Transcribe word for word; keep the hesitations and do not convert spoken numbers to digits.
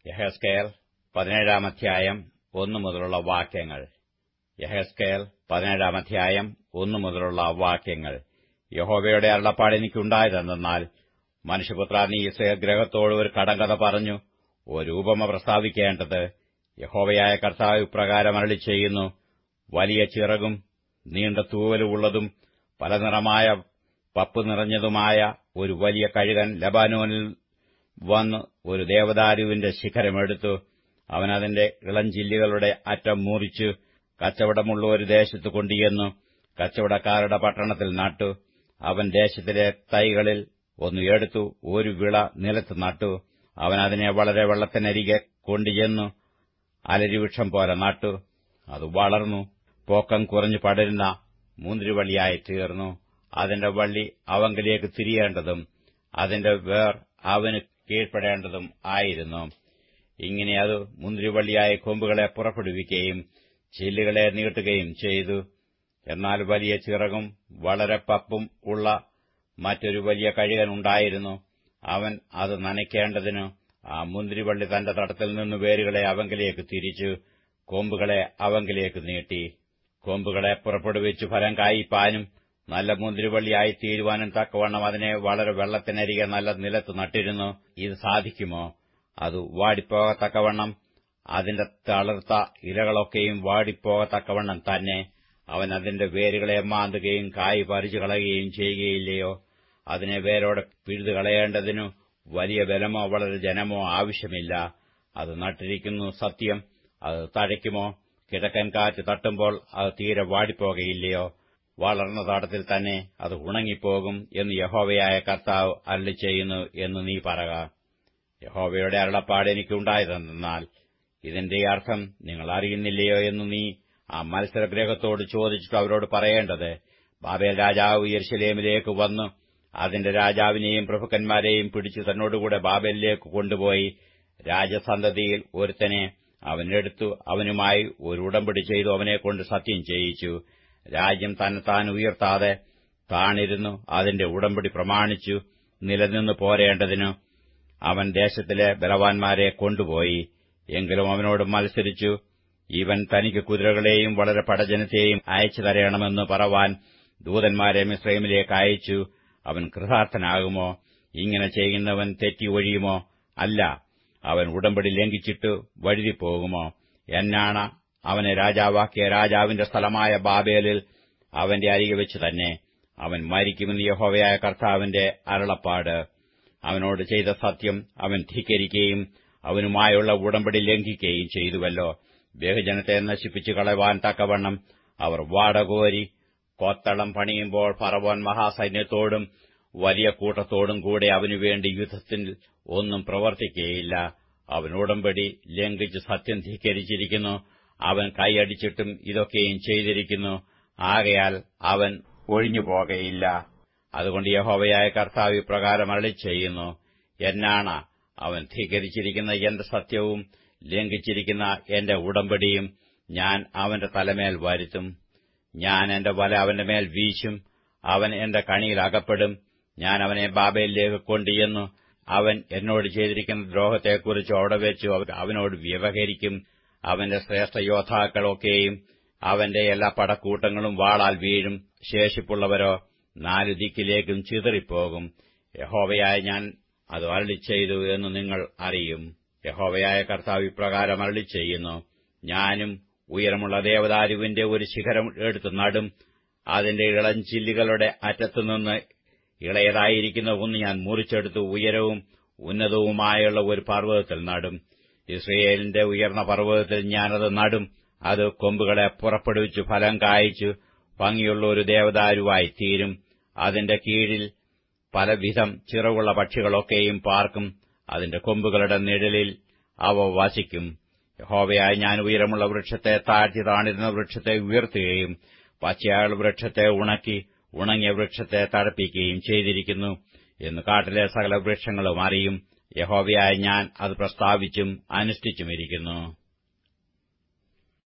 യെഹെസ്കേൽ പതിനേഴാം അധ്യായം ഒന്നു മുതലുള്ള വാക്യങ്ങൾ. യെഹെസ്കേൽ പതിനേഴാം അധ്യായം ഒന്നു മുതലുള്ള വാക്യങ്ങൾ. യഹോവയുടെ അരുളപ്പാട് എനിക്കുണ്ടായതെന്നാൽ, മനുഷ്യപുത്രാ, നീ യിസ്രായേൽ ഗൃഹത്തോട് ഒരു കടങ്കഥ പറഞ്ഞു ഒരു ഉപമ പ്രസ്താവിക്കേണ്ടത്. യഹോവയായ കർത്താവ് ഇപ്രകാരം അരുളിച്ചെയ്യുന്നു: വലിയ ചിറകും നീണ്ട തൂവലുമുള്ളതും പല നിറമായ പപ്പ് നിറഞ്ഞതുമായ ഒരു വലിയ കഴുകൻ ലബാനോനിൽ വന്ന് ഒരു ദേവദാരുവിന്റെ ശിഖരമെടുത്തു. അവൻ അതിന്റെ ഇളഞ്ചില്ലുകളുടെ അറ്റം മുറിച്ചു കച്ചവടമുള്ള ഒരു ദേശത്ത് കൊണ്ടുചെന്നു കച്ചവടക്കാരുടെ പട്ടണത്തിൽ നട്ടു. അവൻ ദേശത്തിലെ തൈകളിൽ ഒന്ന് എടുത്തു ഒരു വിള നിലത്ത് നട്ടു. അവൻ അതിനെ വളരെ വെള്ളത്തിനരികെ കൊണ്ടുചെന്നു അലരിവൃക്ഷം പോലെ നട്ടു. അത് വളർന്നു പൊക്കം കുറഞ്ഞു പടരുന്ന മുന്തിരിവള്ളിയായി തീർന്നു. അതിന്റെ വള്ളി അവങ്കിലേക്ക് തിരിയേണ്ടതും അതിന്റെ വേർ അവന് കീഴ്പ്പെടേണ്ടതും ആയിരുന്നു. ഇങ്ങനെ അത് മുന്തിരിവള്ളിയായി കൊമ്പുകളെ പുറപ്പെടുവിക്കുകയും ചില്ലുകളെ നീട്ടുകയും ചെയ്തു. എന്നാൽ വലിയ ചിറകും വളരെ പപ്പും ഉള്ള മറ്റൊരു വലിയ കഴുകൻ ഉണ്ടായിരുന്നു. അവൻ അത് നനയ്ക്കേണ്ടതിന് ആ മുന്തിരിവള്ളി തന്റെ തടത്തിൽ നിന്ന് വേരുകളെ അവങ്കിലേക്ക് തിരിച്ചു, കൊമ്പുകളെ അവങ്കിലേക്ക് നീട്ടി. കൊമ്പുകളെ പുറപ്പെടുവിച്ചു ഫലം കായ്പാനും നല്ല മുന്തിരിവള്ളിയായി തീരുവാനും തക്കവണ്ണം അതിനെ വളരെ വെള്ളത്തിനരികെ നല്ല നിലത്ത് നട്ടിരുന്നു. ഇത് സാധിക്കുമോ? അത് വാടിപ്പോകത്തക്കവണ്ണം അതിന്റെ തളിർത്ത ഇലകളൊക്കെയും വാടിപ്പോകത്തക്കവണ്ണം തന്നെ അവൻ അതിന്റെ വേരുകളെ മാന്തുകയും കായ് പറിച്ചു കളയുകയും ചെയ്യുകയില്ലയോ? അതിനെ വേരോടെ പിഴുതുകളയേണ്ടതിനു വലിയ ബലമോ വളരെ ജനമോ ആവശ്യമില്ല. അത് നട്ടിരിക്കുന്നു സത്യം. അത് തഴയ്ക്കുമോ? കിഴക്കൻ കാറ്റ് തട്ടുമ്പോൾ അത് തീരെ വാടിപ്പോകയില്ലയോ? വളർന്ന തടത്തിൽ തന്നെ അത് ഉണങ്ങിപ്പോകും എന്ന് യഹോവയായ കർത്താവ് അരുളിച്ചെയ്യുന്നു എന്ന് നീ പറക. യഹോവയുടെ അരുളപ്പാട് എനിക്കുണ്ടായതെന്നാൽ, ഇതിന്റെ അർത്ഥം നിങ്ങൾ അറിയുന്നില്ലയോ എന്ന് നീ ആ മത്സരഗ്രഹത്തോട് ചോദിച്ചിട്ട് അവരോട് പറയേണ്ടത്: ബാബേൽ രാജാവ് യെരൂശലേമിലേക്ക് വന്നു അതിന്റെ രാജാവിനെയും പ്രഭുക്കന്മാരെയും പിടിച്ചു തന്നോടുകൂടെ ബാബേലിലേക്ക് കൊണ്ടുപോയി രാജസന്തതിയിൽ ഒരുത്തനെ അവൻ എടുത്തു അവനുമായി ഒരു ഉടമ്പടി ചെയ്തു അവനെക്കൊണ്ട് സത്യം ചെയ്യിച്ചു. രാജ്യം തന്നെത്താൻ ഉയർത്താതെ താണിരുന്നു അതിന്റെ ഉടമ്പടി പ്രമാണിച്ചു നിലനിന്നു പോരേണ്ടതിനു അവൻ ദേശത്തിലെ ബലവാന്മാരെ കൊണ്ടുപോയി. എങ്കിലും അവനോട് മത്സരിച്ചു, ഇവൻ തനിക്ക് കുതിരകളെയും വളരെ പടജനത്തെയും അയച്ചു തരണമെന്ന് പറവാൻ ദൂതന്മാരെ മിസ്രയീമിലേക്ക് അയച്ചു. അവൻ കൃതാർത്ഥനാകുമോ? ഇങ്ങനെ ചെയ്യുന്നവൻ തെറ്റി ഒഴിയുമോ? അല്ല, അവൻ ഉടമ്പടി ലംഘിച്ചിട്ട് വഴുതിപ്പോകുമോ? എന്നാണ അവനെ രാജാവാക്കിയ രാജാവിന്റെ സ്ഥലമായ ബാബേലിൽ അവന്റെ അരികെ വെച്ച് തന്നെ അവൻ മരിക്കുമെന്ന് യഹോവയായ കർത്താവിന്റെ അരുളപ്പാട്. അവനോട് ചെയ്ത സത്യം അവൻ ധിക്കരിക്കുകയും അവനുമായുള്ള ഉടമ്പടി ലംഘിക്കുകയും ചെയ്തുവല്ലോ. ബഹുജനത്തെ നശിപ്പിച്ചു കളവാൻ തക്കവണ്ണം അവർ വാടകോരി കൊത്തളം പണിയുമ്പോൾ ഫറവോൻ മഹാസൈന്യത്തോടും വലിയ കൂട്ടത്തോടും കൂടെ അവനുവേണ്ടി യുദ്ധത്തിൽ ഒന്നും പ്രവർത്തിക്കുകയില്ല. അവൻ ഉടമ്പടി ലംഘിച്ച് സത്യം ധിക്കരിച്ചിരിക്കുന്നു. അവൻ കൈയടിച്ചിട്ടും ഇതൊക്കെയും ചെയ്തിരിക്കുന്നു. ആകയാൽ അവൻ ഒഴിഞ്ഞുപോകയില്ല. അതുകൊണ്ട് യഹോവയായ കർത്താവ് ഇപ്രകാരം അരുളിച്ചെയ്യുന്നു: എന്നാണ അവൻ ധിക്കരിച്ചിരിക്കുന്ന എന്റെ സത്യവും ലംഘിച്ചിരിക്കുന്ന എന്റെ ഉടമ്പടിയും ഞാൻ അവന്റെ തലമേൽ വരുത്തും. ഞാൻ എന്റെ വല അവന്റെ മേൽ വീശും. അവൻ എന്റെ കണിയിൽ അകപ്പെടും. ഞാൻ അവനെ ബാബേലിലേക്ക് കൊണ്ടുചെന്നു അവൻ എന്നോട് ചെയ്തിരിക്കുന്ന ദ്രോഹത്തെക്കുറിച്ച് അവിടെ വെച്ചു അവനോട് വ്യവഹരിക്കും. അവന്റെ ശ്രേഷ്ഠ യോദ്ധാക്കളൊക്കെയും അവന്റെ എല്ലാ പടക്കൂട്ടങ്ങളും വാളാൽ വീഴും. ശേഷിപ്പുള്ളവരോ നാലു ദിക്കിലേക്കും ചിതറിപ്പോകും. യഹോവയായ ഞാൻ അത് അരുളിച്ചെയ്തു എന്ന് നിങ്ങൾ അറിയും. യഹോവയായ കർത്താവ് ഇപ്രകാരം അരുളിച്ചെയ്യുന്നു: ഞാനും ഉയരമുള്ള ദേവദാരുവിന്റെ ഒരു ശിഖരം എടുത്തു നടും. അതിന്റെ ഇളഞ്ചില്ലുകളുടെ അറ്റത്തുനിന്ന് ഇളയതായിരിക്കുന്ന ഒന്ന് ഞാൻ മുറിച്ചെടുത്ത് ഉയരവും ഉന്നതവുമായുള്ള ഒരു പർവ്വതത്തിൽ നടും. ഇസ്രയേലിന്റെ ഉയർന്ന പർവ്വതത്തിൽ ഞാനത് നടും. അത് കൊമ്പുകളെ പുറപ്പെടുവിച്ചു ഫലം കായ്ച്ചു ഭംഗിയുള്ള ഒരു ദേവദാരുവായി തീരും. അതിന്റെ കീഴിൽ പലവിധം ചിറകുള്ള പക്ഷികളൊക്കെയും പാർക്കും. അതിന്റെ കൊമ്പുകളുടെ നിഴലിൽ അവ വസിക്കും. യഹോവയായ ഞാൻ ഉയരമുള്ള വൃക്ഷത്തെ താഴ്ത്തി താണിരുന്ന വൃക്ഷത്തെ ഉയർത്തുകയും പച്ചയായുള്ള വൃക്ഷത്തെ ഉണക്കി ഉണങ്ങിയ വൃക്ഷത്തെ തഴപ്പിക്കുകയും ചെയ്തിരിക്കുന്നു എന്ന് കാട്ടിലെ സകല വൃക്ഷങ്ങളും അറിയും. യഹോവയായ ഞാൻ അത് പ്രസ്താവിച്ചും അനുഷ്ഠിച്ചുമിരിക്കുന്നു.